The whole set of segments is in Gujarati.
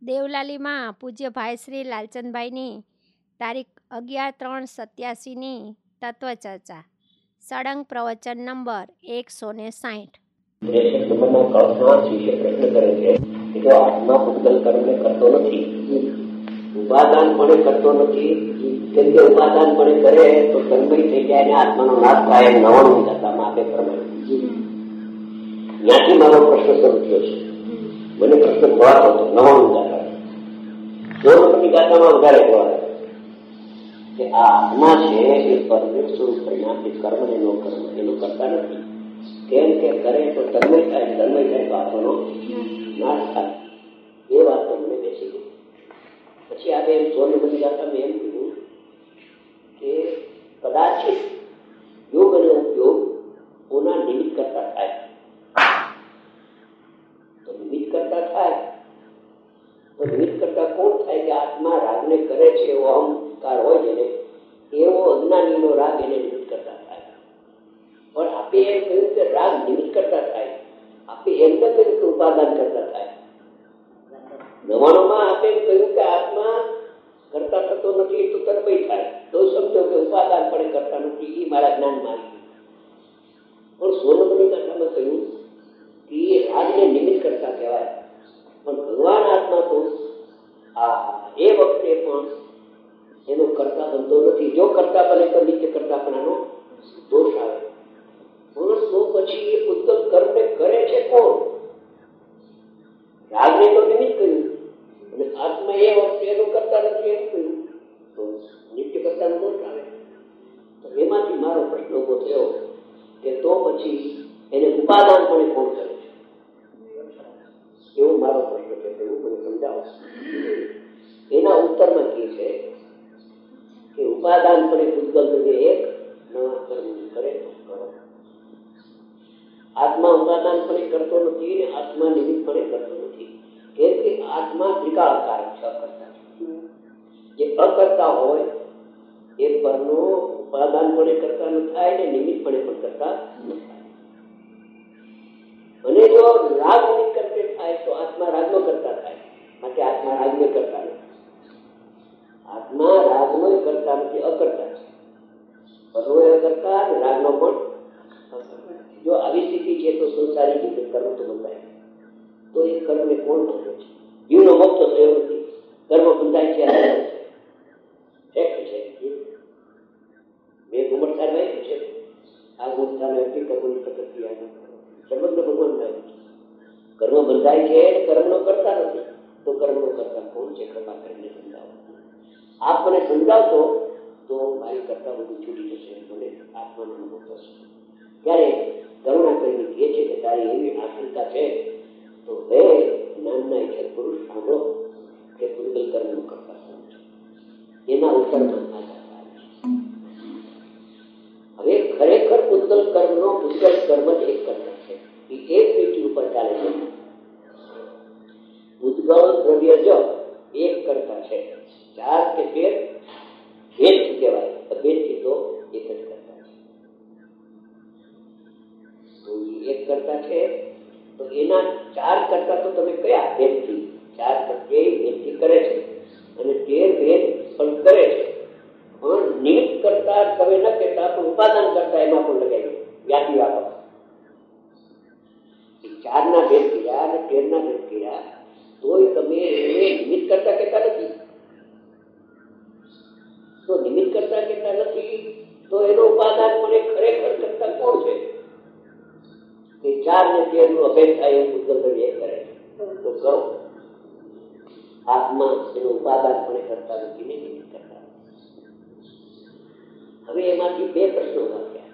દેવલાલીમાં પૂજ્ય ભાઈ શ્રી લાલચંદભાઈની તારીખ 11/3/87ની તત્વચર્ચા સળંગ પ્રવચન નંબર 160. ઉપાદાન પણ કરતો નથી, કેમ કે ઉપાદાન પણ કરે તો તન્મય થઈ જાય ને આત્માનો નાશ થાય. 99 ગાથામાં આપે પ્રમાણે ત્યાંથી મારો પ્રશ્ન શરૂ થયો છે. મને પ્રશ્ન જવાબ હતો 99 ગાથા. 16 ગાથામાં વધારે જવાબ કે આ આત્મા છે એ પરમેશ્વર સ્વરૂપ પરિણામ કર્મ ને નો કર્મ એનું કરતા નથી. કેમ કે કરે તો તન્મય થાય, તન્મય થાય તો આત્માનો નાશ થાય. એ વાત તો મને બેસી ગઈ. પછી આપણે 16 ગાથામાં એમ કીધું કે કદાચ યોગ અને ઉપયોગ કોના નિમિત્ત કરતા થાય. તો નિમિત્ત કરતા થાય તો નિમિત્ત કરતા કોણ થાય કે આત્મા રાગને કરે છે એવો અહંકાર હોય છે એવો અજ્ઞાનીનો રાગ એને નિમિત્ત કરતા થાય. પણ આપણે એમ કહ્યું કે રાગ નિમિત્ત કરતા થાય, આપણે એમ ન કહ્યું કે ઉપાદાન કરતા થાય. 99માં આપણે એમ કહ્યું કે આત્મા કરતા થતો નથી તો તન્મય થાય, તો સમજો કે ઉપાદાન પણ કરતા નથી. એ મારા જ્ઞાનમાં આવી ગયું. પણ 16 ગાથામાં કહ્યું કે એ રાગને નિમિત્ત કરતા કહેવાય. પણ ભગવાન આત્મા તો એ વખતે પણ એનો કરતા બનતો નથી. જો કરતા બને તો નિત્ય કરતાપણાનો દોષ આવે. પણ તો પછી એ ઉત્તમ કર્મને કરે છે કોણ? રાગને તો નિમિત્ત કર્યું અને આત્મા એ વખતે એનું કરતા નથી એમ કહ્યું તો નિત્ય કરતાનો દોષ આવે. તો એમાંથી મારો પ્રશ્ન ઉભો થયો કે તો પછી એને ઉપાદાન પણ કોણ કરે છે? એવો મારો પ્રશ્ન છે. એવું મને સમજાવો. એના ઉત્તરમાં કહે છે કે ઉપાદાન પણ પૂતગલ એક નવા કર્મ કરે તો કરો. આત્મા ઉપાદાન પણ કરતો નથી ને આત્મા નિમિત્ત પણ કરતો નથી. કેમ કે આત્મા ત્રિકાળકાર છે, અકર્તા. જે અકર્તા હોય એ પરનો ઉપાદાન પણ કરતા ન થાય ને નિમિત્ત પણ કરતા ન થાય. અને જો રાગ નિમિત્ત કરતે થાય તો આત્મા રાગનો કરતા થાય. માટે આત્મા રાગને કરતા નથી. આત્મા રાગનો કરતા નથી, અકર્તા છે. પરનો અકર્તા અને રાગનો પણ અકર્તા. જો આવી સ્થિતિ છે તો સંસારી રીતે કર્મ તો બંધાય. તો એ કર્મને કોણ બંધે છે? જીવનો મોક્ષ થયો નથી, કર્મ બંધાય છે. મેં ગુમરસાર વાંચ્યું છે. આ ગુમરસાર વ્યક્તિ કર્મની પ્રક્રિયા સંબંધ ભગવાન થાય છે. કર્મ બંધાય છે અને કર્મનો કરતા નથી. તો કર્મનો કરતા કોણ છે? કૃપા કરીને સમજાવો. આપ મને સમજાવશો તો મારી કરતા બધું છૂટી જશે, મને આત્માનો અનુભવ થશે. ત્યારે કરુણા કરીને કહે છે કે તારી એવી આશંકા છે તો હે જ્ઞાનના ઈચ્છક પુરુષ સાંભળો કે પૂતગલ કર્મનો કરતા કોણ છે? એના ઉત્તરમાં હવે ખરેખર પૂતગલ કર્મનો પૂતગલ કર્મ જ એક કરતા છે. એ એક પેટી ઉપર ચાલે છે. પૂતગલ દ્રવ્ય જ એક કરતા છે. 4 કે 13 ભેદ કહેવાય. ભેદથી તો એક જ કરતા છે. તો એક કરતા છે તો એના 4 કરતા તો તમે કયા ભેદથી? 4 ભેદથી કરે છે અને 13 ભેદ પણ કરે છે. પણ નિમિત્ત કરતા તમે ન કહેતા પણ ઉપાદાન કરતા એમાં પણ લગાવી વ્યાપી આપો. 4ના ભેદ કર્યા અને 13ના ભેદ કર્યા તોય તમે એને નિમિત્ત કરતા કહેતા નથી. તો નિમિત્ત કરતા કહેતા નથી તો એનો ઉપાદાન પણ ખરેખર કરતા કોણ છે? કે 4 ને 13 નું અભેદ થાય એવું પૂતગલ એ કરે તો કરો. આત્મા એનો ઉપાદાન પણ કરતા નથી ને નિમિત્ત કરતા. હવે એમાંથી 2 પ્રશ્નો વાંચ્યા.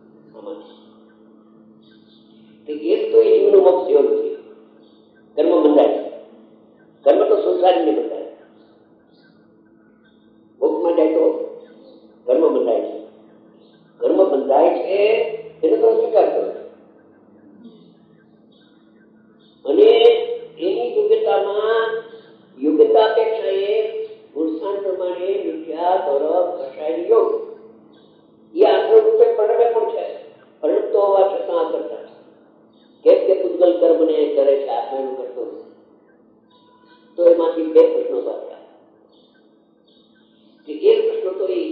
આમાંથી એક તો એ જીવનું મોક્ષ થયો નથી, કર્મ બંધાય. કર્મ તો સંસારીને બંધાય. મોક્ષમાં જાય તો કર્મ બંધાય છે. કર્મ બંધાય છે એને તો સ્વીકાર કરો અને એની યોગ્યતા અપેક્ષાએ પુરુષાર્થ પ્રમાણે મિથ્યા ગૌરવ કષાય યોગ એ આખો રૂપે પરિણમે પણ છે. પરિણમતો હોવા છતાં આ કરતા કેમ કે પૂતગલ કર્મને કરે છે, આત્માનું કરતો નથી. તો એ પ્રશ્નમાંથી બે પ્રશ્નો આવ્યા. એક પ્રશ્ન તો એ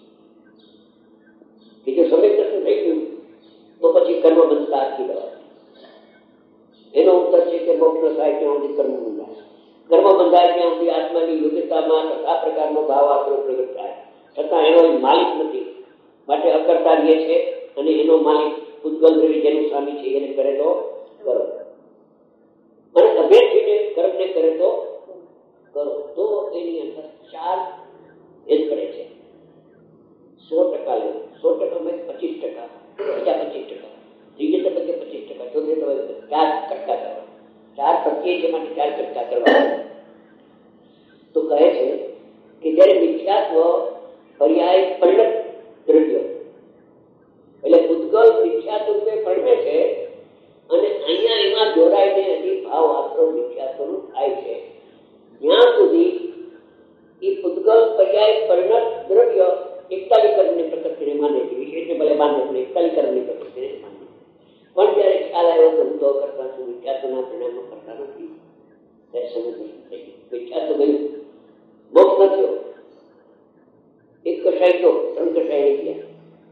કે જો સમ્યક દર્શન થઈ ગયું તો પછી કર્મ બંધતા અટકી દેવાય. એનો ઉત્તર છે કે મોક્ષ થાય ત્યાં સુધી કર્મ બંધાય. કર્મ બંધાય ત્યાં સુધી આત્માની યોગ્યતામાં આ પ્રકારનો ભાવ આપણો પ્રગટ થાય, છતાં એનો માલિક નથી, માટે અકર્તા રહે છે. અને એનો માલિક ઉદ્ગલ દ્રવ્ય જેનું સ્વામી છે એને કરે તો કરો, અને અભેદ થઈને કર્મને કરે તો કરો. તો એની અંદર ચાર એ જ પડે છે. 100% લેવું, 100%માં 25%, બીજા 25%, ત્રીજે તબક્કે 25%, ચોથે તબક્કે 4% કરવા. 4% છે માટે 4% કરવા. તો કહે છે કે જયારે મિથ્યાત્વ પર્યાય પરિણત દ્રવ્ય એટલે ઉદ્ગલ મિથ્યાત્વ રૂપે પરિણે છે, અને અહીંયા એમાં જોડાઈને હજી ભાવ આશ્રમ મિથ્યાત્વનું થાય છે, ત્યાં સુધી એ ઉદ્ગલ પર્યાય પરિણત દ્રવ્ય એકતાલીકરણની પ્રકૃતિને માને છે. વિશેષને ભલે માને પણ એકતાલીકરણની પ્રકૃતિને માને. પણ જયારે ખ્યાલ આવ્યો કે હું તો કરતા છું, મિથ્યાત્વના પરિણામો કરતા નથી, ત્યારે સમજ થઈ ગઈ. મિથ્યાત્વ ગયું, મોક્ષ ન થયો. એક કસાય તો 3 કસાય નહીં ગયા.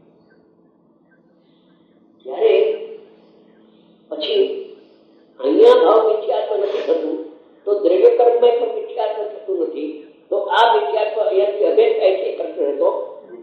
ત્યારે પછી અહીંયા ભાવ મિથ્યાત્વ નથી થતું, તો દ્રવ્ય કર્મમાં પણ મિથ્યાત્વ થતું નથી. તો આ મિથ્યાત્વ અહીંયાથી અભેદ થાય છે. કરતો હતો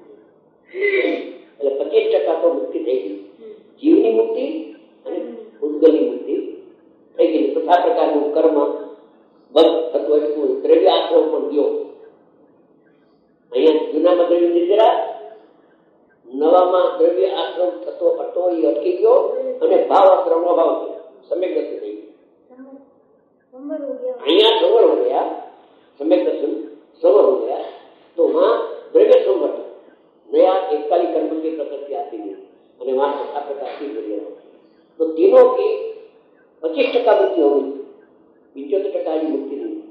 એટલે 25% તો મુક્તિ થઈ ગઈ. જીવની મુક્તિ અને ઉદ્ગલની મુક્તિ થઈ ગઈ. તથા પ્રકારનું કર્મ બંધ થતું હતું. દ્રવ્ય આશ્રમ પણ ગયો. અહીંયા જૂનામાં દ્રવ્ય નિદ્રા, નવામાં દ્રવ્ય આશ્રમ થતો હતો એ અટકી ગયો, અને ભાવ આશ્રમ નો ભાવ થયો. સમ્યક દર્શન થઈ ગયું. અહીંયા સંવર હો ગયા, સમ્યક દર્શન संवर हो गया. तो वहां द्रव्य संवर नया एककाली कर्म की प्रकृति आती है, और वहां सत्ता प्रकार की द्रव्य. तो तीनों की 25% मुक्ति होगी, 75% की मुक्ति नहीं.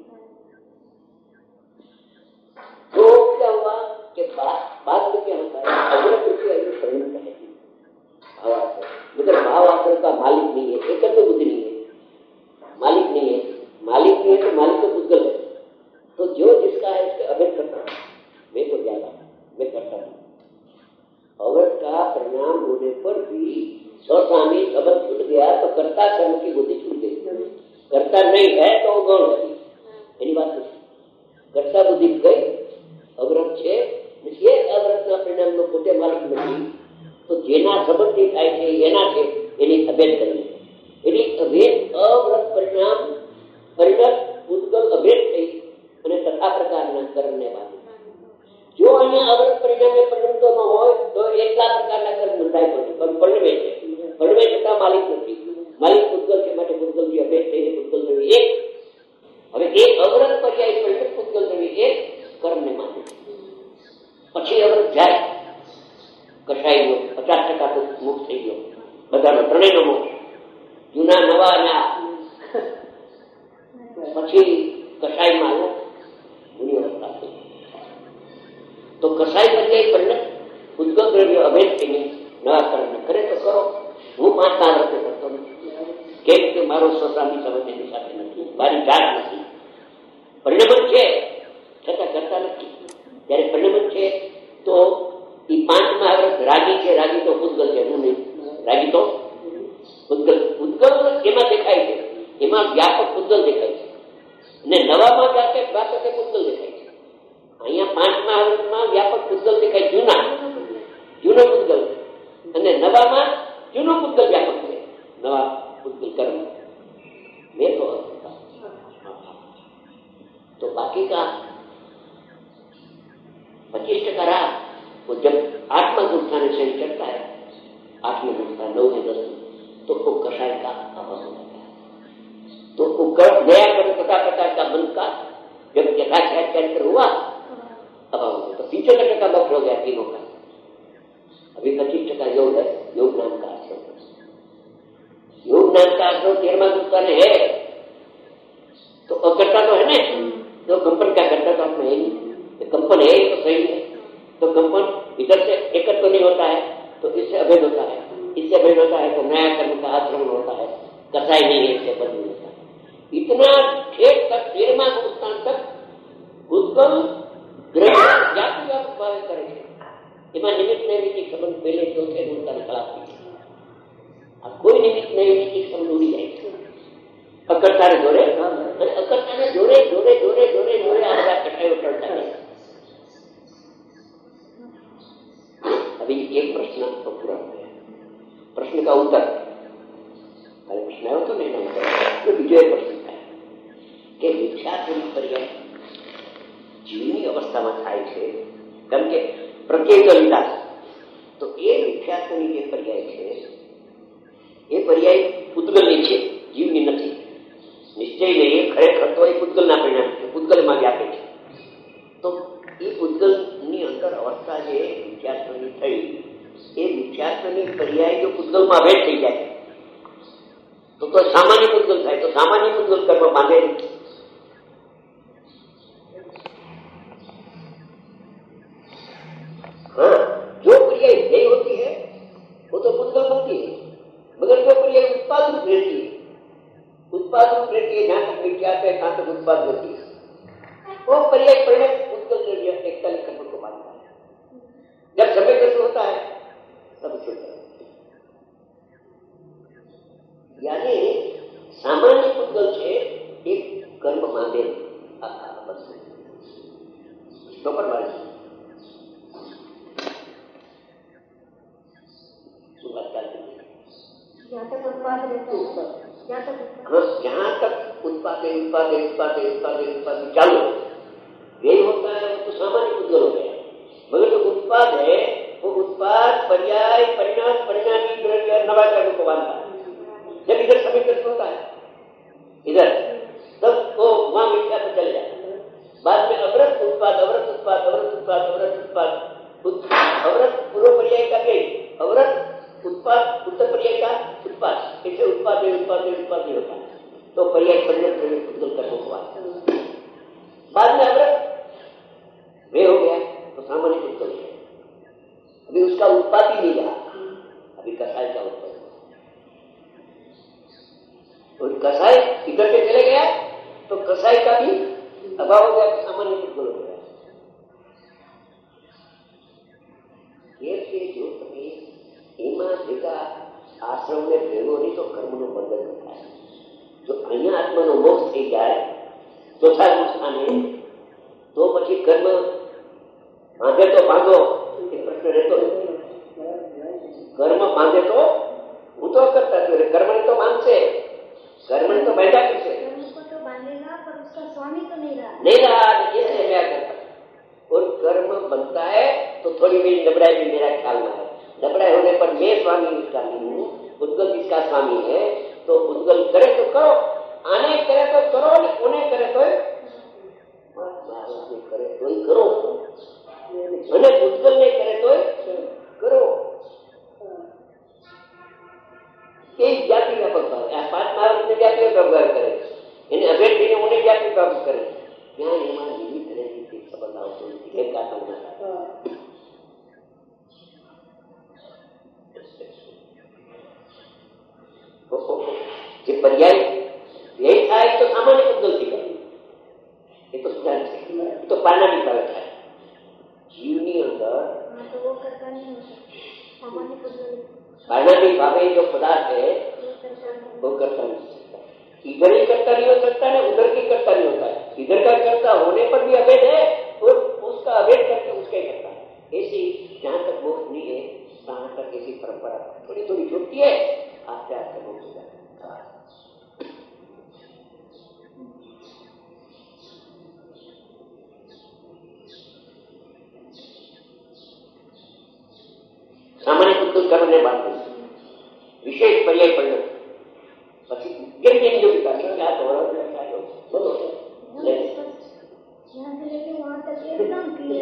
तो क्या हुआ कि बाद में क्या होता है, अग्रत रूपी परिणत है भावास्त्र. मतलब भावास्त्र का मालिक नहीं है, एकत्व बुद्धि नहीं है, मालिक नहीं है. मालिक नहीं है तो मालिक तो बुद्धल है. तो जो जिसका है उसके अवैध करता है. मैं तो ज्यादा मैं करता हूँ. अवैध का परिणाम होने पर भी स्वस्वामी शब्द छूट गया तो कर्ता कर्म की बुद्धि छूट गई. करता नहीं है तो गौण है. એની વાત નથી. કરતા બુદ્ધિ ગઈ, અવરત છે. એ અવરતના પરિણામનો પોતે માલિક નથી. તો જેના સંબંધી થાય છે એના છે એની અભેદ કરવી. એની અભેદ અવરત પરિણામ પરિણત ઉદ્ગલ અભેદ થઈ અને તથા પ્રકારના કર્મને બાંધે. જો અહીંયા અવરત પરિણામે પરિણમતોમાં હોય તો એટલા પ્રકારના કર્મ બંધાય પડે, પણ પરિણમે છે. પરિણમે છતાં માલિક નથી. માલિક ઉદ્ગલ છે માટે ઉદ્ગલથી અભેદ થઈને ઉદ્ગલ દ્રવ્ય એક. હવે એક અવરત પર્યાય પરિણત ઉદ્ગલ દ્રવ્ય એક કર્મને માને. પછી અવરત જાય કસાઈ ગયો, 50% તો મુક્ત થઈ ગયો. બધાનો ત્રણેયનો મોક્ષ, જૂના નવા અને આ. પછી કસાઈમાં આવ્યો તો કસાઈ પર્યાય પરિણત ઉદ્ગલ દ્રવ્ય અભેદ થઈને નવા કર્મ કરે તો કરો. હું 5 વર્ષે કરતો નથી. કેમ કે મારો સ્વસ્વામી સંબંધ એની સાથે નથી, મારી જાત નથી. પરિણમન છે છતાં કરતા નથી. જયારે પરિણમન છે તો એ 5મા વર્ષ રાગી છે. રાગી તો ઉદ્ગલ છે, હું નહીં. રાગી તો ઉદ્ગલ. ઉદ્ગલ એમાં દેખાય છે, એમાં વ્યાપક ઉદ્ગલ દેખાય છે. અને નવામાં વ્યાપક ઉદ્ગલ દેખાય છે. અહીંયા 5મા વર્ષમાં વ્યાપક ઉદ્ગલ દેખાય, જૂનો ઉદ્ગલ. અને નવામાં જૂનો ઉદ્ગલ વ્યાપક છે. નવા ઉદ્ગલ કર્મ મેં तो बाकी का 25% रहा. वो जब आत्मा गुप्ताने से चढ़ता है, आत्मा गुप्ता 9 से 10, तो वो कषाय का अभाव हो जाता है. तो वो गया कर प्रकार का मन का जब यथाचार हुआ अभाव हो गया. तो 75% मोक्ष हो गया तीनों का. अभी 25% योग है, योग नाम का आश्रम. योग नाम का आश्रम 13वां गुप्ता ने है तो अकर्ता तो है ना. तो कंपन क्या करता तो आपने है नहीं. कंपन है तो सही है. तो कंपन इधर से एकत्र तो नहीं होता है, तो इससे अभेद होता है. इससे अभेद होता है तो नया कर्म का आश्रम होता है. कसाई नहीं है, इससे बंद नहीं होता. इतना ठेठ तक 13वां गुप्ता संबंध पहले जो थे उनका खिलाफ नहीं। अब कोई निमित्त नहीं संबंध उड़ी जाएगी। अकड़ता ने जोरे जोरे आधा कटाई उठता है। अभी एक प्रश्न तो पूरा हो गया। प्रश्न का उत्तर अरे प्रश्न आयो तो नहीं उत्तर तो બીજો પ્રશ્ન થાય કે મિથ્યાત્વની પર્યાય જીવની અવસ્થામાં થાય છે કેમ કે પ્રત્યેકતા તો એ મિથ્યાત્વની જે પર્યાય છે એ પર્યાય પૂતગલની છે, જીવની નથી. નિશ્ચય નહીં, ખરેખર તો એ પૂતગલના પરિણામ છે, પૂતગલમાં વ્યાપે છે. તો એ પૂતગલની અંદર અવસ્થા જે મિથ્યાત્વની થઈ એ મિથ્યાત્વની પર્યાય જો પૂતગલમાં ભેટ થઈ જાય तो सामान्य पूतगल થાય तो सामान्य पूतगल कर्म बांधे. हाँ, जो पर्याय ध्येय होती है वो तो पूतगल बनती है, मगर जो पर्याय उत्पाद रूप रहती है, उत्पाद रूप रहती है जहां तक विख्यात है तहां तक उत्पाद होती है, वो पर्याय परिणत पूतगल एकता कर्म को बांधता है. जब समय कैसे होता है तब छूटता है. यानी सामान्य पूतगल છે એક કર્મ માંગે तो पर बात जहाँ तक उत्पाद चालू यही होता है तो सामान्य पूतगल हो गया. मगर जो उत्पाद है वो उत्पाद पर्याय परिणाम परिणामी द्रव्य नवाचार को बांधता है. जब इधर समीकरण होता है इधर तब वो वहां मिथ्या पर चले जाता है. बाद में अवरत उत्पाद अवरत पूर्व पर्याय का गई अवरत उत्पाद उत्तर पर्याय का उत्पाद ऐसे उत्पाद होता है. तो पर्याय परिणत पूतगल कर्म को आता है. बाद में अवरत वे हो गया तो सामान्य पूतगल है. अभी उसका उत्पाद ही नहीं रहा, अभी कसाय का उत्पाद और कसाई इधर के चले गया तो कसाई का भी अभाव हो गया तो सामान्य पूतगल हो गया. ये जो તમે એમાં ભેગા આશ્રમને ભેગો નહીં તો કર્મનું બંધન થાય. જો અહીંયા આત્માનો મોક્ષ થઈ જાય ચોથા સ્થાને તો પછી કર્મ બાંધે તો બાંધો એ પ્રશ્ન રહેતો નથી. કર્મ બાંધે તો હું તો કરતા કર્મને તો બાંધશે, कर्म तो बैठा कैसे तो बांधेगा पर उसका स्वामी तो नहीं रहा ये क्या करता. और कर्म बनता है तो थोड़ी मेरी नबड़ाई भी मेरा ख्याल में है. नबड़ाई होने पर मैं स्वामी इसका नहीं हूँ, पूतगल इसका स्वामी है. तो पूतगल करे तो करो, आने करे तो करो, उन्हें करे तो ही करो, અને પૂતગલ ને કરે તો કરો. जाति व्यापक भाव है. 5 महाराज ने जाति व्यवहार करे इन अभेद ने उन्हें जाति प्राप्त करे यहाँ एમાં વિવિધ તરહની સંબંધ આવતો એક કારણના જે पर्याय यही था. एक तो सामान्य पूतगल थी ये तो सुधार है, तो पाना भी फर्क है जीवनी अंदर तो वो करता नहीं सामान्य पूतगल पाना भावे जो पदार्थ है वो करता नहीं सकता. इधर ही करता नहीं हो सकता ना उधर की करता नहीं होता है. इधर का करता होने पर भी अभेद है और उसका अभेद करके उसका ही करता है. ऐसी जहां तक मोक्ष नहीं है तहां तक ऐसी परंपरा थोड़ी थोड़ी छूटती है, आस्ते आस्ते मोक्ष हो जाता है. सामान्य पूतगल कर्म ने बांधे विशेष पर्याय परिणत પછી જેમ जो विकास क्या तो बोलो यहाँ से लेके वहां तक एकदम क्लियर.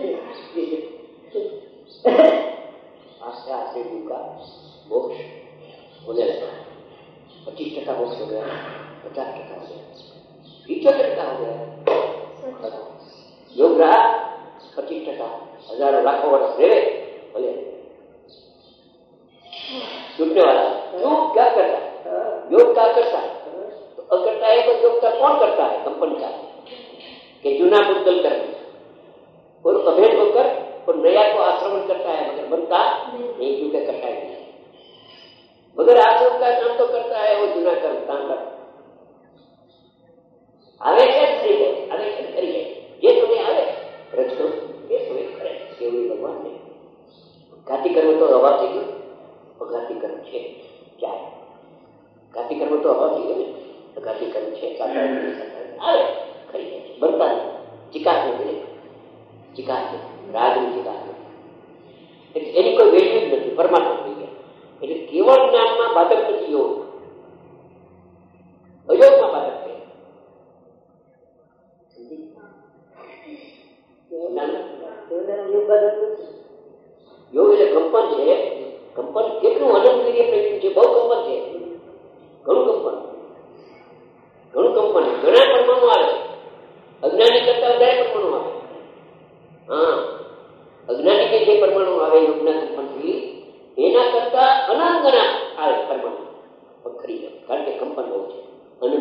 आस्ते आस्ते का मोक्ष होने लगा. 25% मोक्ष हो गया, 50% हो गया, 75% हो गया. योग रहा 25%, हजारों लाखों वर्ष रहे बोले छूटने वाला. क्यों क्या करता है योग क्या करता है तो अकर्ता है. तो योग का कौन करता है कंपन का कि जूना पूतगल कर और अभेद होकर और नया को आश्रमण करता है मगर बनता नहीं. કરું કામ કર આવે છે થઈ જાય, આવે છે કરી જાય, જે સમય આવે રચનો એ સમય કરે. કેવું ભગવાનને ઘાતી કર્મ તો અભાવ થઈ ગયો, અઘાતી કર્મ છે ચાલે. ઘાતી કર્મ તો અભાવ થઈ ગયો ને, અઘાતી કર્મ છે આવે ખરી જાય છે, બનતા નથી, ચિકાસ નથી, ચિકાસ રાગની ચિકાસ નથી, એની કોઈ વેલ્યુ જ નથી, પરમાત્મા થઈ ગયા. એટલે કેવળ જ્ઞાનમાં બાધક નથી યોગ, અયોગમાં બાધક છે. યોગ એટલે કંપન છે. કંપન કેટલું અનંત પ્રયત્ન છે, બહુ કંપન છે, ઘણું કંપન, ઘણું કંપન, ઘણા પરમાણુ આવે, અજ્ઞાની કરતા વધારે પરમાણુ આવે. હા, અજ્ઞાની કે જે પરમાણુ આવે યોગના કંપનથી એના કરતા અનંત ગણા આવે પરમાણુ, ખરી જાય, કારણ કે કંપન બહુ છે, અનંત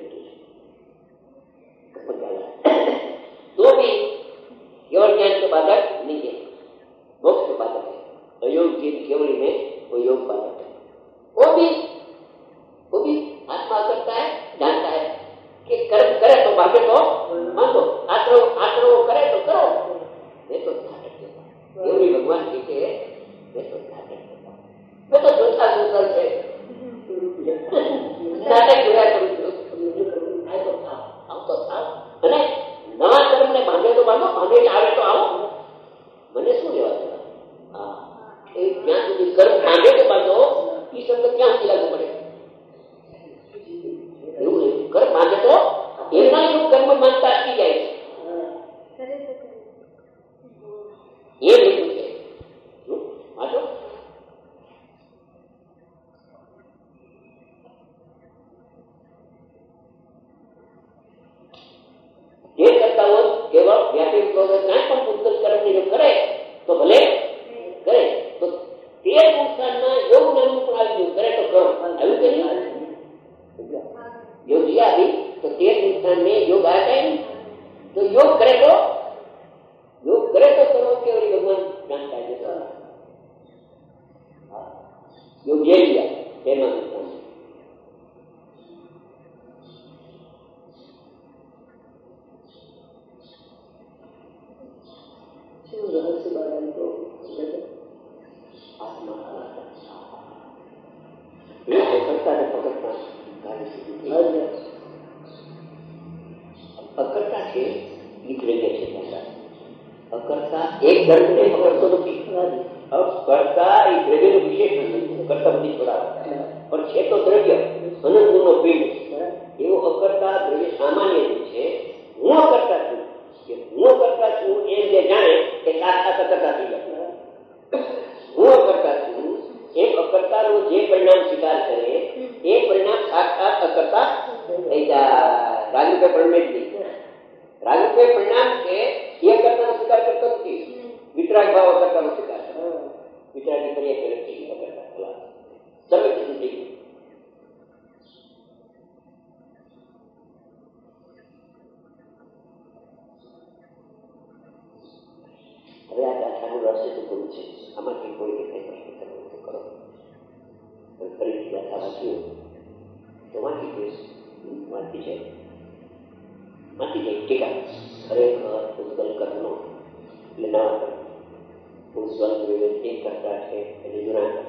કંપન ચાલે. તો બી केवल ज्ञान के बाधक नहीं है, मोक्ष के बाधक है. अयोग केवल में वो योग बाधक है. वो भी आत्मा करता है, जानता है कि कर्म करे तो भाग्य तो मान दो, आचरण करे तो करो, ये तो नाटक देता. केवल भगवान कहते हैं ये तो नाटक देता. मैं तो संसार से नाटक જોયા કરું છું, તો થાવ અને નવા કર્મને બાંધે તો બાંધો, બાંધે આવે તો આવો, મને શું લેવા દેવા. હા, એ જ્યાં સુધી કર્મ બાંધે તો બાંધો, એ શબ્દ ક્યાં સુધી લાગુ પડે? એવું નહીં, કર્મ બાંધે તો એના એવું કર્મ માનતા અટકી જાય છે, એ લીધું છે. વાંચો જે કરતા હોય કેવળ વ્યાપી કાંઈ પણ પૂતગલ કર્મને જો કરે તો ભલે કરે, તો તે સંસ્થાનમાં યોગ નામનું પણ આવી ગયું, કરે તો કરો, આવ્યું કે નહીં? યોગ આવી તો તે સંસ્થાનને યોગ આવ્યા નહીં, તો યોગ કરે તો કરો, કેવળ ભગવાન જાણતા છે. યોગ જે ગયા તેમાં સંસ્થાન रहस्य बारे तो आत्मा करता है, पकड़ता अकर्ता છે એ દ્રવ્ય છે. અકર્તા એક દ્રવ્યને પકડતો નથી, અકર્તા એ દ્રવ્યનું વિશેષ નથી, કરતા બધી છોડાવે પણ છે તો દ્રવ્ય અનંતનો પિંડ, એવો અકર્તા દ્રવ્ય સામાન્ય છે. હું અકર્તા છું, હું કરતા છું એમ જે જાણે એ સાક્ષાત અકર્તા થઈ જાય. હું અકર્તા છું એમ અકર્તાનું જે પરિણામ સ્વીકાર કરે એ પરિણામ સાક્ષાત અકર્તા થઈ જાય. રાજુભાઈ પરિણામ નહીં, રાજુભાઈ પરિણામ છે એ અકર્તાનો સ્વીકાર કરતો નથી, વિતરાગ ભાવ અકર્તાનો સ્વીકાર કરે. વિતરાગની ક્રિયા કરે છે અકર્તા સર્વે થઈ ગયું. હવે આ ગાથાનું રહસ્ય તો પૂરું છે, આમાંથી કોઈ કંઈ પ્રશ્ન કરવો તો કરો. ફરીથી ગાથા વાંચ્યું તો વાંચી જાય ટીકા. ખરેખર ઉજ્જવલ કર્મનો એટલે નવા કર્મ, ઉજ્જવલ વિવેક એક કરતા છે એટલે જૂના કર્મ,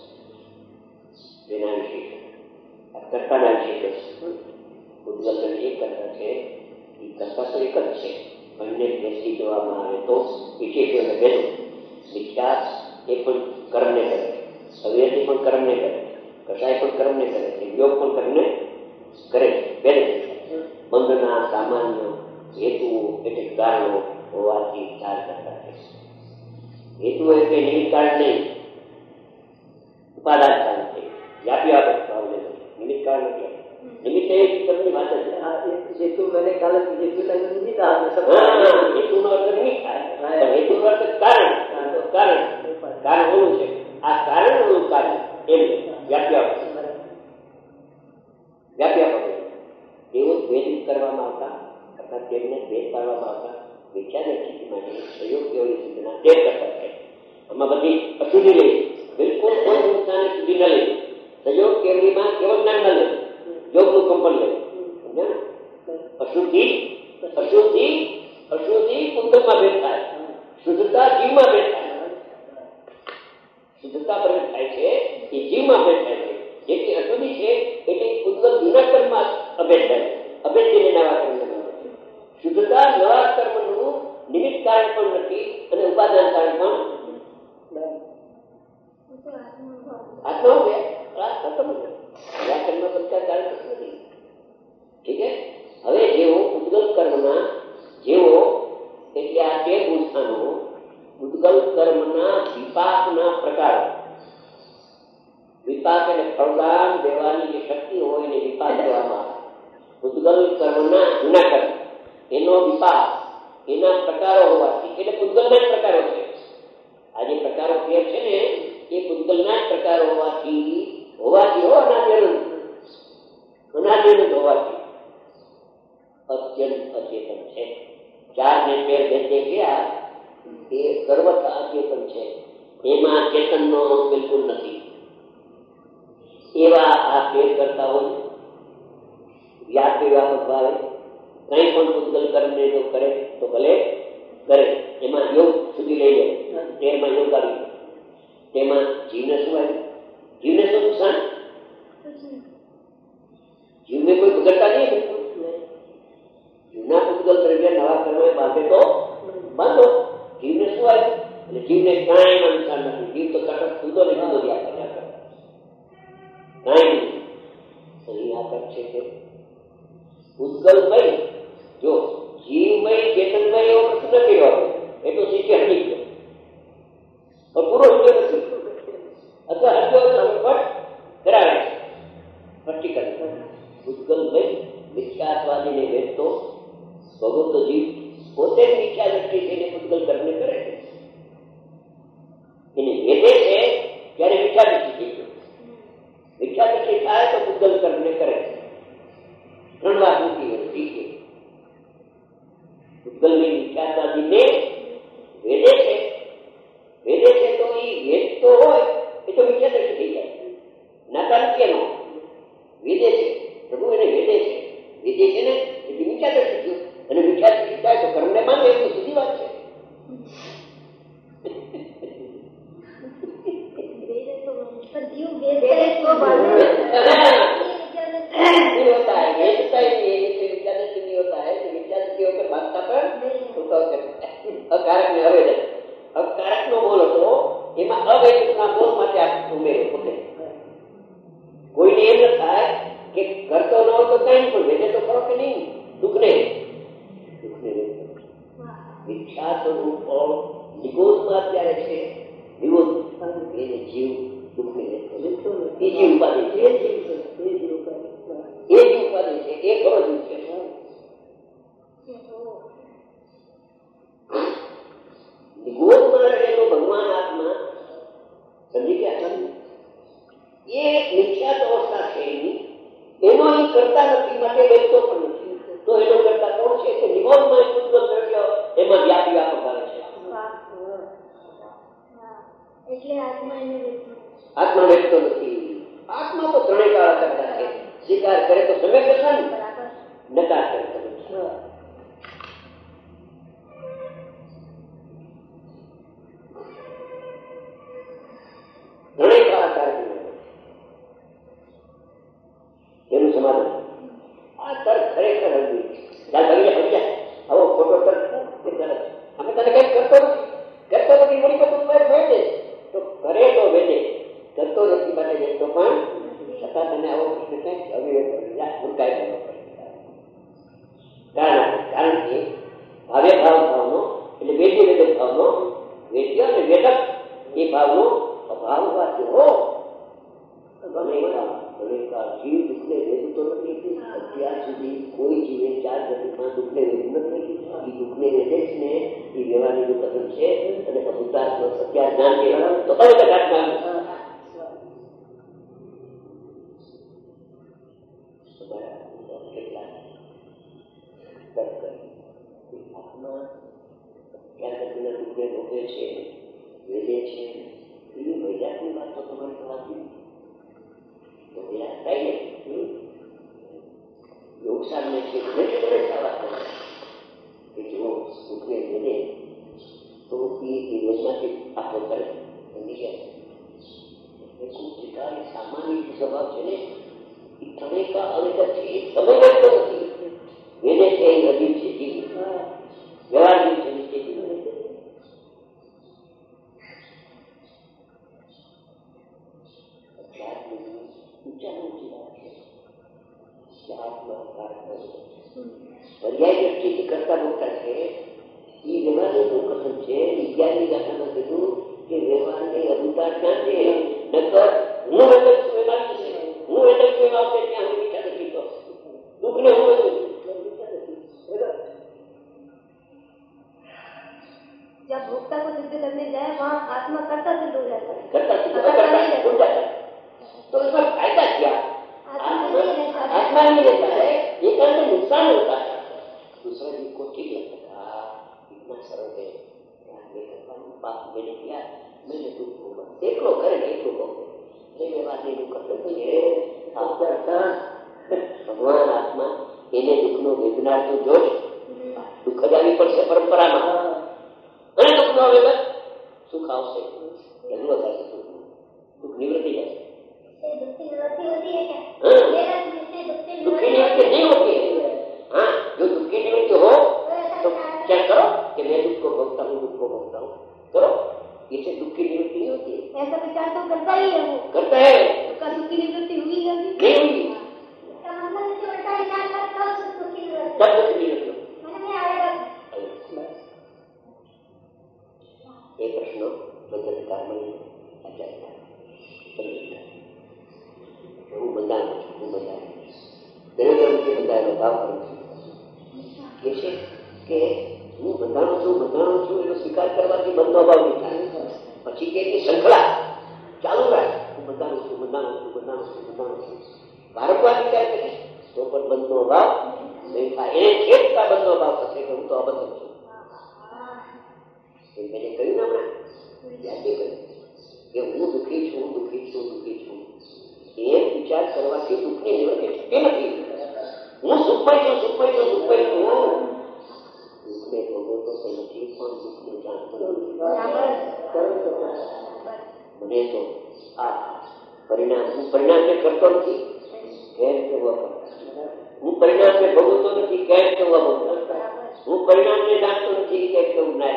જેના વિશેષ આ કર્તાના વિશેષ. ઉજ્જવલ એક કરતા છે, એ કરતા તો એક જ છે, બંને બેસી જવામાં આવે તો વિશેષોને ભેદો. વિચાર એ પણ કર્મને કરે, અવ્યથી પણ કર્મને કરે, કસાય પણ કર્મને કરે છે, યોગ પણ કર્મને કરે છે. ભેદ બંધના સામાન્ય હેતુઓ એટલે કારણો હોવાથી ચાર કરતા છે. હેતુ એટલે નિમિત્ત કારણ નહીં, ઉપાદાન કારણ છે, વ્યાપી આપે ભાવ નથી, નિમિત્ત કારણ નથી. નિમિત્ત એ શબ્દની વાત જ હેતુ મને કાલે હેતુનો અર્થ નહીં થાય, હેતુનો અર્થ કારણ. કારણ ઓલું છે, આ કારણ ઓલું કારણ એમ વ્યાપી આપે એવો ભેદ કરવામાં આવતા અથવા તેમને ભેદ પાડવામાં આવતા વિચારની સ્થિતિ માટે સહયોગ કેવળી સૂચના તે કરતા છે. આમાં બધી અશુદ્ધિ લઈ, બિલકુલ કોઈ સંસ્થાને સુધી ન લઈ, સહયોગ કેવળીમાં કેવળ જ્ઞાન ન લે, એવા નવા કર્મનું નિમિત્ત કારણ પણ નથી અને ઉપાદાન કારણ પણ આત્મા હો ગયા ખતમ હો ગયા કર્મ બધા કારણ નથી. ઠીક છે. હવે જેવો ઉદ્ગલ કર્મના જેવો એટલે આ તે ગુણસ્થાનો ઉદ્ગલ કર્મના વિપાકના પ્રકારો, વિપાક એટલે ફળદાન દેવાની જે શક્તિ હોય એને વિપાક કહેવામાં આવે. ઉદ્ગલ કર્મના જૂના કર્મ એનો વિપાક એના પ્રકારો હોવાથી એટલે ઉદ્ગલના જ પ્રકારો છે. આ જે પ્રકારો કે છે ને એ ઉદ્ગલના જ પ્રકારો હોવાથી હો અનાદિનંદ હોવાથી અત્યંત અચેતન છે. ચાર ને પેર બેસે ગયા એ સર્વથા અચેતન છે. એમાં ચેતનનો બિલકુલ નથી. એવા આ પેર કરતા હોય વ્યાપક ભાવે કઈ પણ ઉદ્ગલ કર્મને જો કરે તો ભલે કરે. એમાં યોગ સુધી લઈ જાય તેમાં યોગ આવી તેમાં જીવને શું આવ્યું? જીવને શું નુકસાન? જીવને કોઈ બગડતા નહીં. જૂના ઉદ્ગલ દ્રવ્ય નવા કર્મ બાંધે તો બાંધો. જીવને શું આવ્યું? એટલે જીવને કાંઈ નુકસાન નથી. જીવ તો તટસ્થ જુદો ને જુદો જ કાંઈ નહીં. અહીં આગળ છે કે ઉદ્ગલમય જો જીવમય ચેતનમય એવો પ્રશ્ન નથી રહ્યો. એ તો શિષ્ય હટી ગયો પણ પૂરો શબ્દ નથી અથવા હજુ કરાવે છે સ્પષ્ટીકરણ. ઉદ્ગલમય મિથ્યાત્વાદીને વેચતો ભગવતો જીવ પોતે જ મિથ્યા દ્રષ્ટિ થઈને ઉદ્ગલ કર્મને કરે છે. એને વેચે છે ત્યારે મિથ્યા દ્રષ્ટિ થઈ ગયો. મિથ્યા દ્રષ્ટિ થાય તો ઉદ્ગલ કર્મને કરે છે. ત્રણ વાત મૂકી ઠીક છે. ઉદ્ગલની મિથ્યાત્વાદીને વેદે છે. વેદે છે તો એ વેચતો હોય એ તો મિથ્યા દ્રષ્ટિ થઈ જાય. નાતા નથી એનો વેદે છે. પ્રભુ એને વેદે છે. વેદે છે ને એટલે મિથ્યા દ્રષ્ટિ થયું અને મિથ્યા દ્રષ્ટિ થાય તો કર્મને માને એટલું સીધી વાત છે. होता है वेदता ही नहीं है इससे विद्यादृष्टि नहीं होता है कि विद्यादृष्टि होकर बांधता पर उठाव करता है. अकारक ने अवेद अकारक नो बोलो तो એમાં અવૈદના બોલ માટે આપ ઉમેરો પોતે. કોઈને એમ ન થાય કે કરતો ન હોય તો કઈ પણ વેદે તો કરો કે નહીં. દુઃખને વિખ્યાત સ્વરૂપ નિગોદમાં અત્યારે છે. નિગોદ એને જીવ દુઃખને એ જીવ ઉપાધિ છે. એ જીવ ઉપાધિ છે. એ ખરો જીવ છે. નિગોદમાં રહેલો ભગવાન આત્મા સમજી ગયા. એ નિખ્યાત અવસ્થા છે એનો એ કરતા નથી માટે વેચતો પણ નથી. તો એનો કરતા કોણ છે કે નિગોદમાં ઉદ્ગલ દ્રવ્ય એમાં વ્યાપી વ્યાપક આવે છે. એટલે આત્મા વેચતો નથી. આત્મા તો ત્રણેય કાળા કરતા છે. સ્વીકાર કરે તો સમ્યક દર્શન, નકાર કરે તો ત્રણેય કાળા કાર્ય એનું સમાધાન. આ તર્ક ખરેખર હલવી આવો ખોટો તર્ક અમે તને કઈ કરતો નથી મળી બધું વેચે તો કરે તો વેચે કરતો નથી માટે વેચતો પણ છતાં તને આવો પ્રશ્ન કઈ હવે ભૂલકાઈ ગયો. કારણ કે ભાવ્ય ભાવનો એટલે વેદ્ય વેદક ભાવનો વેદ્ય અને વેદક એ ભાવનો અભાવ હોવાથી હો જીવ દુઃખને વેદતો નથી. અત્યાર સુધી કોઈ જીવે ચાર જગતમાં દુઃખને વેદ નથી. એ દુઃખને વેદે જ ને એ વ્યવહારની કથન છે. અને અભૂતાત્મ સત્યા જ્ઞાન કહેવાય તો કઈ ઘટના દુઃખને ભોગે છે વેદે છે એવી વૈરાગની વાત તો તમારી પાસે તો વિરાટ થાય ને યોગ સામને છે વાત કે જો દુઃખને વેદે તો એ દિવસમાંથી આપો કરે સમજી ગયા. શું સ્વીકાર સામાન્ય સ્વભાવ છે ને એ ત્રણેય કા અલગ છે. એ સમય રહેતો નથી. વેદે છે એ નજીક છે જીવ जब भोक्ता को सिद्ध करने जाए वहाँ आत्मा करता सिद्ध हो जाता है, करता हो जाता है। तो इसमें फायदा क्या? आत्मा नहीं रहता है, ये करके नुकसान होता है। दूसरा जीव को ठीक लगता था, इतना सरल है, बात मैंने किया, मैंने दुख होगा, देख लो करे नहीं तो मेरे बात नहीं दुख करते भगवान आत्मा એને દુઃખનો વેદનાર તો જોશ દુઃખ જ આવી પડશે પરંપરામાં અને દુઃખનો વેદન સુખ આવશે કેટલો થશે દુઃખ નિવૃત્તિ જશે दुखी निवृत्ति नहीं होती है। हाँ, जो दुखी निवृत्ति हो तो क्या करो कि मैं दुख को भोगता हूँ, दुख को भोगता हूँ, करो, इससे दुख की निवृत्ति नहीं होती है। ऐसा विचार तो करता ही है वो, करता है, उसका दुख की निवृत्ति हुई नहीं हुई, तब दुख की निवृत्ति ये प्रश्न બંધાકાર હું બંધાયેલો દરેક રીતે બંધાયેલો ભાવ કરું છું કે છે કે હું બંધાણો છું એનો સ્વીકાર કરવાથી બંધનો અભાવ નહીં થાય. પછી કે શૃંખલા ચાલુ રાખ, હું બંધાણો છું વારંવાર વિચાર કરીશ તો પણ બંધનો અભાવ નહીં થાય. એને ખેડતા બંધનો અભાવ થશે કે હું તો અબદ્ધ છું. મેં કહ્યું ને હમણાં યાદ કહ્યું કે હું દુઃખી છું એ વિચાર કરવાથી દુઃખની નિવૃત્તિ થતી નથી. હું સુખમય છું દુઃખને ભોગવતો તો નથી પણ દુઃખને જાણતો મને તો આ હું પરિણામને કરતો નથી કેમ કેવા કરતા, હું પરિણામને ભોગવતો નથી કેમ કેવા ભોગવતા, હું પરિણામને જાણતો નથી કેમ કેવું ના.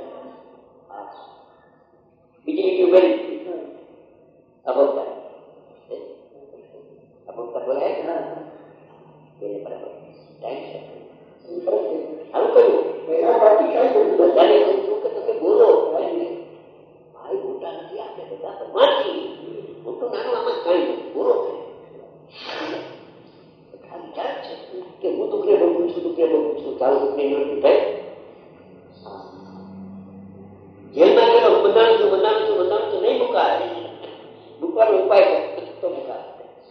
બીજી બીજી ઉભેરી અભોગતા બોલાય એને બરાબર ટાઈમ આવું કહ્યું બધાને કહું છું કે તમે બોલો ભાઈ મોટા નથી, આપણે બધા પરમાર્થી મોટું નાનું આમાં કઈ નથી, બોલો વિચાર છે કે હું દુઃખને ભોગવું છું ચાલો દુઃખની નિવૃત્તિ થાય. જેલમાં ગયેલો હું બંધાણું છું નહીં મુકાય, મૂકવાનો ઉપાય તો મુકાય.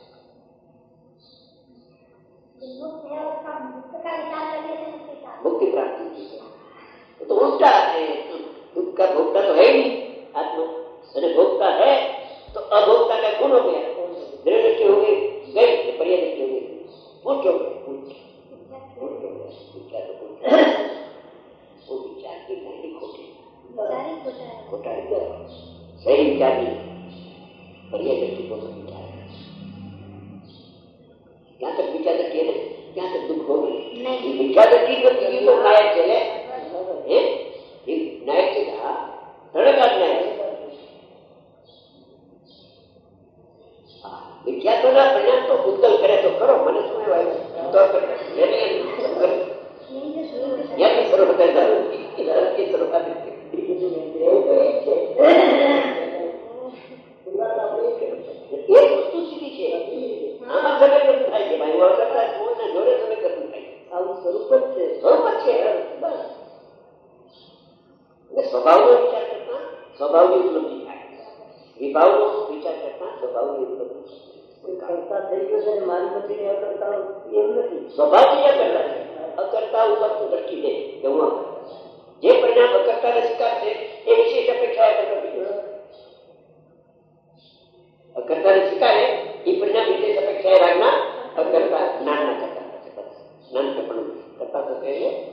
मुक्ति प्राप्ति तो उल्टा है, दुख का भोगता तो है नहीं आत्मा, अरे भोगता है तो अभोक्ता का गुण हो गया. दृढ़ दृष्टि हो गई गई पर्याय दृष्टि हो गई, पूछ वो विचार की नहीं खोटी खोटा सही विचार नहीं पर्याय दृष्टि को विचार यहाँ तक विचार दृष्टि है ત્યાં તો દુઃખ હોવું નહીં. વિચાર દૃષ્ટિ તો નાયક છે નાયક છે હા ધડકાટ નાયક છે. વિદ્યાર્થીઓના પરિણામ તો ભૂતગલ કરે તો કરો, મને શું એવાય તો શરૂ એક વસ્તુ સીધી છે આમાં સગત થાય છે ભાઈ કરતા જોડે તમે કરતું થાય આવું સ્વરૂપ જ છે સ્વભાવનો વિચાર કરતા સ્વભાવની ઉપલબ્ધિ થાય, વિભાવનો વિચાર કરતા સ્વભાવની ઉપલબ્ધિ કરતા થઈ ગયો છે. મારી પછી અકર્તા એમ નથી, સ્વભાવથી અકર્તા છે. અકર્તા ઉપર તું દ્રષ્ટિ દે કે હું અકર્તા, જે પરિણામ અકર્તાને સ્વીકાર છે એ વિશેષ અપેક્ષા અકર્તાને સ્વીકારે એ પરિણામ વિશેષ અપેક્ષા રાખના અકર્તા જ્ઞાનના કરતા જ્ઞાન પણ કરતા થશે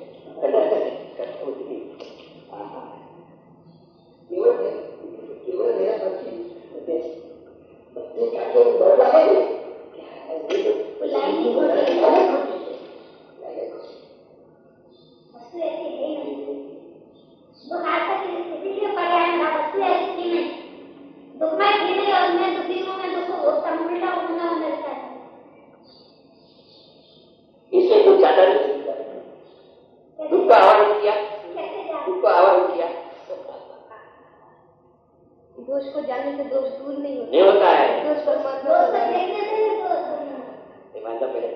इससे कुछ ज्यादा नहीं, दुख का आवाज किया दोष को जानने से दोष दूर नहीं होता है. दोष परमात्मा पहले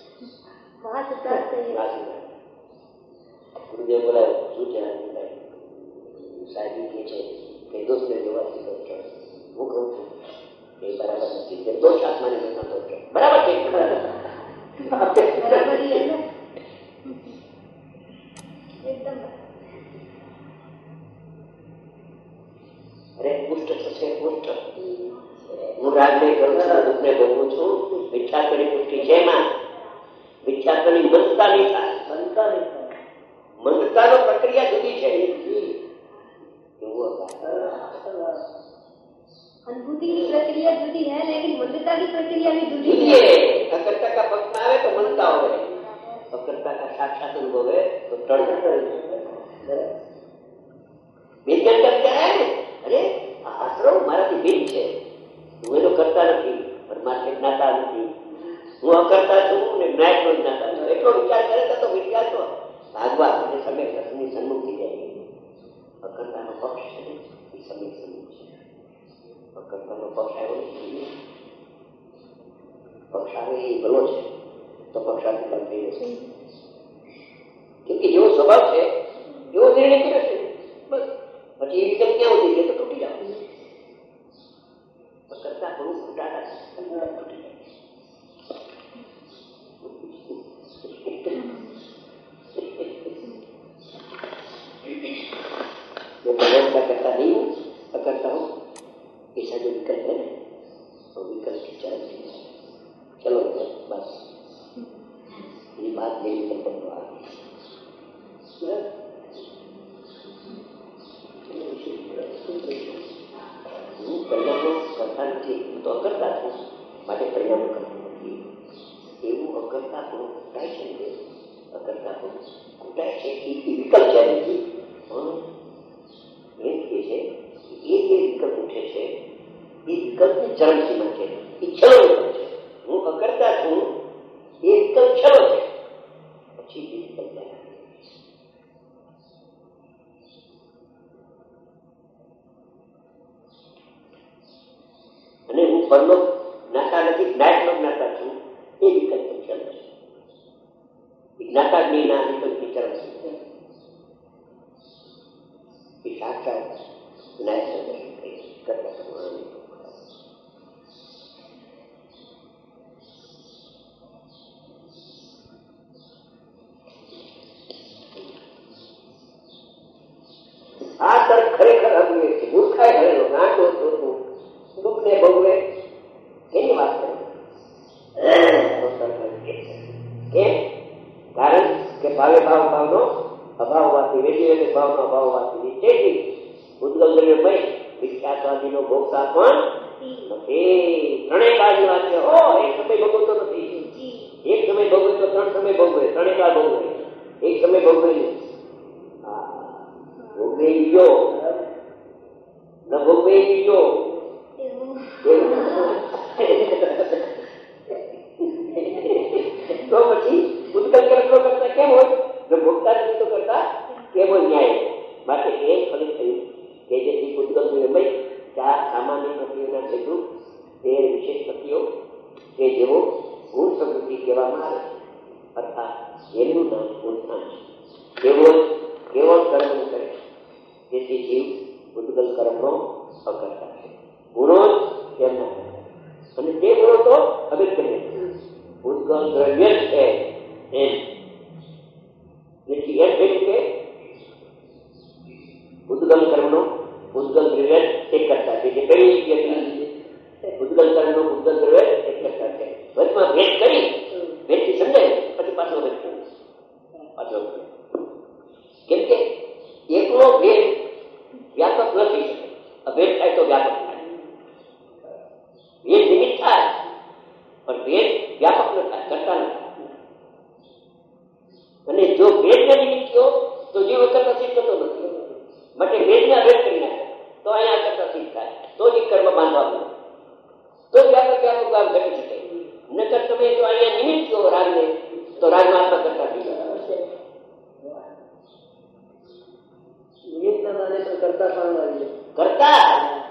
वहां से प्राप्त है. गुरुदेव बोला सूचना સાહેબ કહે છે કે દોસ્તને જોવાથી દોષ ચડે. હું કહું છું એ બરાબર નથી, તે દોષ આત્માને જોતા દોષ ચડે. બરાબર છે, બરાબર ઈ એટલે એકદમ અરે પુષ્ટ થશે, પુષ્ટ. હું રાગ નહીં કરું છું, દુઃખને ભોગવું છું. વિખ્યાતની પુષ્ટિ છે માં. વિખ્યાતની મંદતા નહીં થાય. મંદતાનો પ્રક્રિયા જુદી છે. अनुभूति की प्रक्रिया जुदी है, लेकिन मंदता की प्रक्रिया भी जुदी जुदी है. है. अकर्ता का पक्ष में आवे तो मंदता हो, अकर्ता का साक्षात अनुभव है तो टळ. વિજ્ઞાન કહેવાય ને, અરે આ સર્વ મારાથી ભિન્ન છે, હું એનો કરતા નથી, પરમાત્મા જ્ઞાતા નથી, હું અકર્તા છું ને જ્ઞાતનો જ્ઞાતા છું. એટલો વિચાર કરે તો વિચાર તો ભાગવા અને સમ્યક રસની સન્મુખ થઈ જાય. અકર્તાનો પક્ષ છે એ સમ્યક સન્મુખ છે. અકર્તાનો પક્ષ આવ્યો નથી, પક્ષ આવે એ ભલો છે તો પક્ષાધિકાર થઈ જશે. કેમ કે જેવો સ્વભાવ છે એવો નિર્ણય કરે છે. બસ પછી એ વિકલ્પ ક્યાં ઉઠી છે તો તૂટી જાવ. કરતા બહુ ફૂટાતા તૂટી જાય. जो भगवत का करता नहीं हूँ, अकर्ता हूँ, ऐसा जो विकल्प है ना, वो विकल्प की चरण थी. चलो बस ये बात मेरी विकल्प को आ गई. હું પરિણામો કરતા નથી, હું તો અકર્તા છું, માટે પરિણામો કરતું નથી. એવું અકર્તા પણ કૂટાય છે ને, અકર્તા પણ કૂટાય છે એ વિકલ્પ છે નથી. એમ કહે છે એ જે વિકલ્પ ઉઠે છે એ વિકલ્પની ચરમસીમા છે, એ છેલ્લો વિકલ્પ છે. હું અકર્તા છું એ વિકલ્પ છેલ્લો છે, પછી એ વિકલ્પ જાય. અને હું પરનો જ્ઞાતા નથી, જ્ઞાતનો જ્ઞાતા છું, એ વિકલ્પ ચલ છે. જ્ઞાતા જ્ઞેયના વિકલ્પની ચરમ છે. એ સાક્ષાત જ્ઞાત કરતા કરવાનું. આ તર્ક ખરેખર અગ્નિ છે. મૂર્ખાય ભરેલો ગાંઠો શોધવું, દુઃખને ભોગવે એની વાત કરે. કેમ? કારણ કે ભાવે ભાવ ભાવનો અભાવ હોવાથી, વેદી ભાવનો અભાવ હોવાથી નીચેથી ઉદ્ગલ દ્રવ્યમય વિખ્યાતવાદીનો ભોગતા પણ નથી. ત્રણેય કાળની વાત છે. એક સમય ભોગવતો નથી. એક સમય ભોગવે તો ત્રણ સમય ભોગવે, ત્રણેય કાળ ભોગવે. એક સમય ભોગવે ભોગવે બીજો, ન ભોગવે બીજો. તો પછી ઉદ્ગલ કરતો કરતા કેમ હોય? જો ભોગતા નથી તો કરતા કેમ હોય? ન્યાય માટે એ ફલિત થયું કે જેથી ઉદ્ગલ દ્રવ્યમય ચાર સામાન્ય પ્રતિઓના હેતુ 13 વિશેષ પ્રતિઓ કે જેવો ગુણ સમૃદ્ધિ કહેવામાં આવે, અર્થાત જેનું નામ ગુણસ્થાન છે, કેવો કર્મ કરે જેથી જીવ ઉદ્ગલ કર્મનો અકર્તા છે. ગુણો તેમના અને તે ગુણો તો અગત્યને ઉદ્ગલ દ્રવ્ય છે. એમ જેથી એમ થયું કે ઉદ્ગલ કર્મનો ઉદ્ગલ દ્રવ્ય એક કરતા છે. જે કઈ હતી ઉદ્ગલ કર્મનો ઉદ્ગલ દ્રવ્ય એક કરતા છે. વચમાં ભેદ કરી ભેદથી સમજાય પછી પાછો ભેદ કર્યો પાછો. કેમ કે એકલો ભેદ વ્યાપક નથી શકે. અભેદ થાય તો વ્યાપક થાય. ભેદ નિમિત્ત થાય પણ ભેદ વ્યાપક ન થાય, કરતા ન થાય. અને જો ભેદને નિમિત્ત થયો તો જીવ કરતા સિદ્ધ થતો નથી. માટે ભેદને અભેદ કરી નાખે તો અહીંયા કરતા સિદ્ધ થાય, તો જ કર્મ બાંધવાનું, તો જ વ્યાપક વ્યાપક ભાવ ઘટી શકે. નકર તમે જો અહીંયા નિમિત્ત થયો રાગને તો રાગમાં આત્મા કરતા થઈ જાય. કરતા કરતા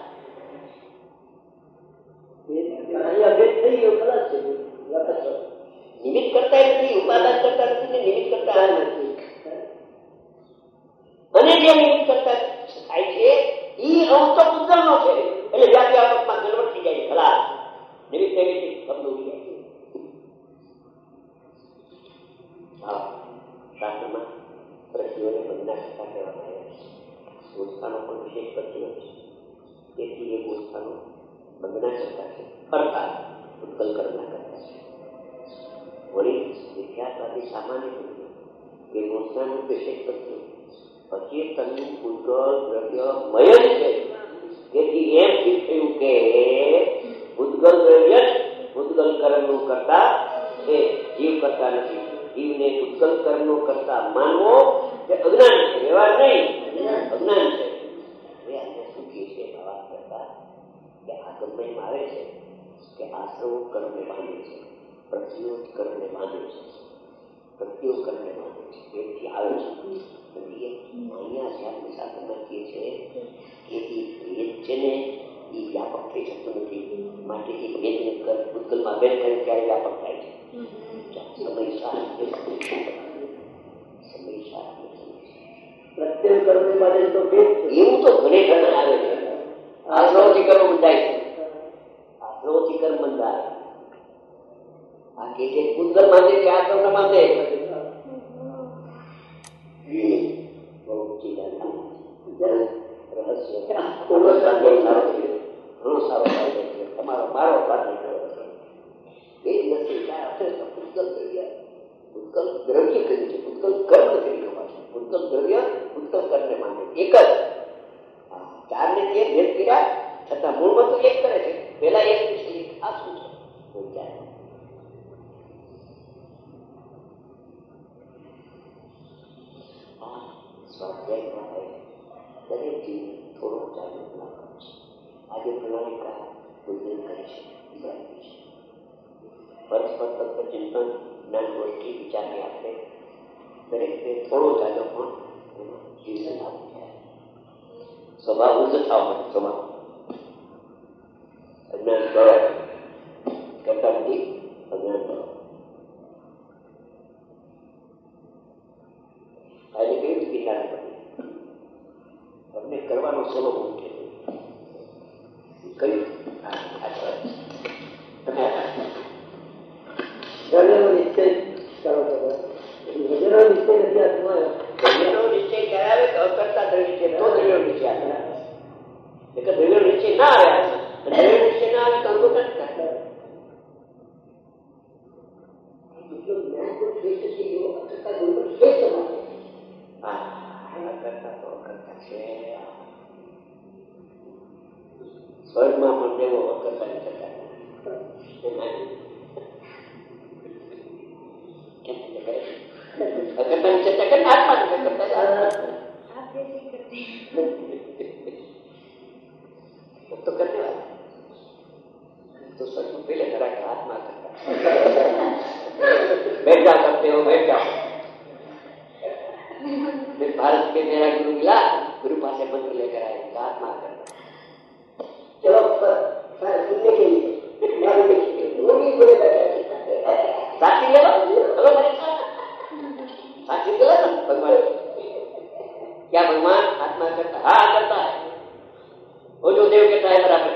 નિમિત્ત કરતા નથી, ઉપાદાન કરતા નથી ને નિમિત્ત કરતા નથી. અને જે નિમિત્ત કરતા થાય છે હતા કહેવામાં ગોસ્થાનો પણ વિશેષ પ્રત્યય છે. તેથી એ ગોસ્થાનો બંધના કરતા છે, અર્થાત ઉત્કલ કરના કરતા છે. વળી વિખ્યાતવાદી સામાન્ય કે ગોસ્થાનું વિશેષ પ્રત્યય અચેતનનું ભૂતગલ દ્રવ્યમય જ છે. તેથી એમ સિદ્ધ થયું કે ભૂતગલ દ્રવ્ય ભૂતગલ કર્મનું કરતા એ જીવ કરતા નથી. જીવને ભૂતગલ કર્મનો કરતા માનવો એ અજ્ઞાન છે, વ્યવહાર નહીં, અજ્ઞાન છે. હવે આપણે શું કહે છે વાત કરતા કે આ ગમે આવે છે કે આશ્રવો કર્મને બાંધે છે, પ્રત્યો કર્મને બાંધે છે, પ્રત્યો કર્મને બાંધે છે, તેથી આવે છે. અહીંયા જે આપણે શાસ્ત્રમાં કહીએ છીએ કે એ ભેદ છે ને એ વ્યાપક થઈ શકતું નથી. માટે એ ભેદને ભૂતગલમાં ભેદ કરે ત્યારે વ્યાપક થાય છે. પ્રત્યેક કર્મ માટે તો એવું તો ઘણે ઘણા આવે છે. આશ્રવથી કર્મ બંધાય છે, આશ્રવથી કર્મ બંધાય. આ કે છે ભૂતગલ માંધે કે આશ્રવ માંધે તમારો મારો ઉત્કલ દ્રવ્ય કર્યું છે, ઉત્કલ કર્મ કર્યું પાછું. ઉત્કલ દ્રવ્ય ઉત્કલ કર્મને માને એક જ. ચાર ને બે ભેદ કર્યા છતાં મૂળમાં તો એક કરે છે. પેલા એક વિશે આ શું છે સ્વાધ્યાય દરેક જીવ થોડો જાગૃત ના કરે છે. આજે પ્રણાલિકા પૂજન કરે છે, પરસ્પર તત્વ ચિંતન જ્ઞાન ગોષ્ઠી વિચારને આપણે દરેકને થોડો જાગો પણ એમાં જીવન આપવું થાય. સ્વભાવ ઉચ્ચ થવા માટે સ્વભાવ અજ્ઞાન કરો કરતા નથી, અજ્ઞાન કરો. આજે કેવી રીતે વિચાર તમને કરવાનો સલો મૂકે કયું તમે ધર્મનો નિશ્ચય કરો છો. ધર્મનો નિશ્ચય નથી હાથમાં. ધર્મનો નિશ્ચય કરાવે તો અકર્તા દ્રવ્ય તો દ્રવ્ય નિશ્ચય આવે. દ્રવ્ય નિશ્ચય ના આવે, દ્રવ્ય નિશ્ચય ના આવે તો અનુભવ નથી થાય. એટલું જ્ઞાન કોઈ શ્રેષ્ઠ છે એવો અકર્તા ગુરુ શ્રેષ્ઠ માટે. હા, અકર્તા તો અકર્તા છે. સ્વર્ગમાં પણ દેવો અકર્તા ની ચર્ચા तो करने वाला तो सच में पहले तरह का आत्मा करता बैठ जाओ करते हो, बैठ जाओ. फिर भारत के मेरा गुरु मिला, गुरु पास मंत्र लेकर आए, आत्मा करता. चलो सुनने के लिए वो भी बोलेगा साक्षी ले लो. चलो मेरे साथ साक्षी ले लो ना. भगवान क्या भगवान आत्मा करता? हाँ करता है. वो जो देव कहता है बराबर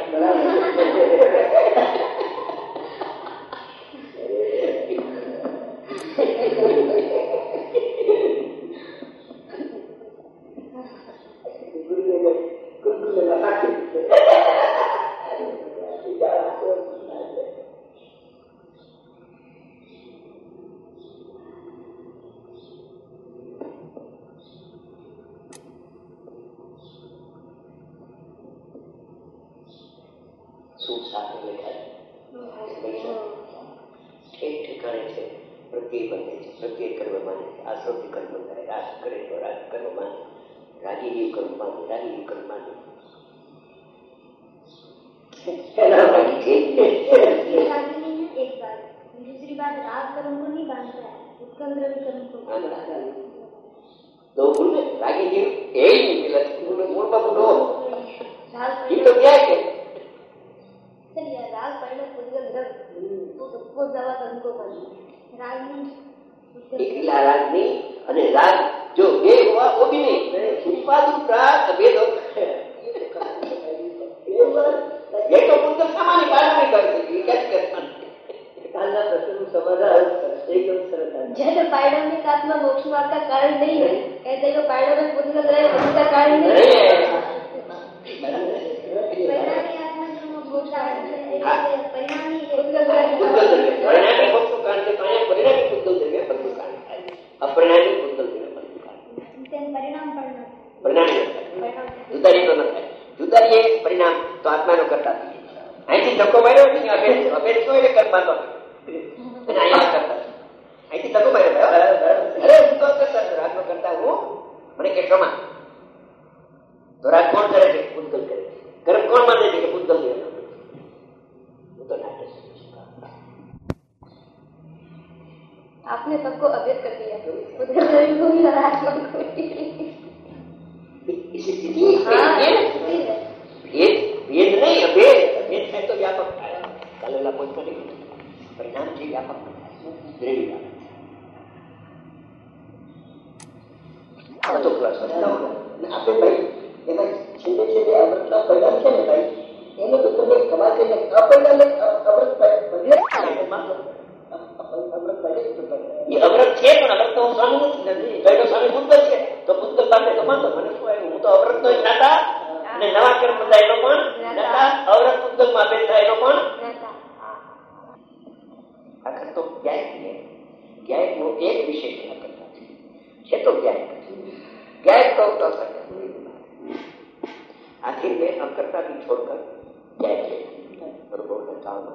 तो बोले रागी जी यही मिला मूल बाबू नो ये तो क्या है चलिए राग पहले पुद्गल रग वो दवा तनको कर राग में एकला राग नहीं અને રાગ જો બે હોવા वो भी नहीं उत्पादन राग भेद ये तो पुद्गल सामान्य पालन नहीं कर सकती कैसे करता कालना प्रश्न समाधान एकदम सरल है. जब पायरमिक आत्मा मोक्ष मार्ग का कारण नहीं है, कई को पायड़ों में पूजगल रहे पूजा काढ़ी नहीं परिणामी आत्मा जो भूतकाल है परिणामी पूजगल रहे परिणामी भक्तों कांड से पाया परिणामी पूजगल द्रव्य बंधु कांड अपरिणामी पूजगल द्रव्य बंधु कांड परिणाम पड़ना परिणामी जुदारी तो न जुदारी एक परिणाम तो आत्मा नो करता અહીંથી ધક્કો માર્યો નહીં અભેદ તો એટલે કરવા તો અને અહીંયા કરતા અહીંથી ધક્કો માર્યો અરે હું તો કરતા રાગનો કરતા હું મને કે ક્ષમા તો રાગ કોણ કરે છે પૂજગલ કરે કર્મ કોણ માને છે કે પૂજગલ કરે હું તો ના કરી आपने सबको अभेद कर दिया पूजगल रहे को भी लगा को इसी स्थिति भेद नहीं अभेद अभेद है तो व्यापक है कलेला कोई तो नहीं परिणाम जी व्यापक द्रव्य तो क्लास आपे भाई एना छेले छेले अमृतला परिणाम છે ને ભાઈ એનો તો તમે કમાલ કરીને અપરિણામે અમૃત બને અમૃત બને એ અમૃત છે પણ અમૃત તો સ્વામી નથી પહેલો સ્વામી પૂજગલ છે તો પૂજગલ પાસે તો માનતો મને શું આવ્યું હું તો અમૃત નો જ્ઞાતા અને નવા કર્મ બંધાયેલો પણ જ્ઞાતા અવરત પૂજગલ માં ભેદ થયેલો પણ આખર તો જ્ઞાયક નો એક વિષય છે તો ज्ञायक का होता है आखिर में अकर्ता भी छोड़कर ज्ञायक है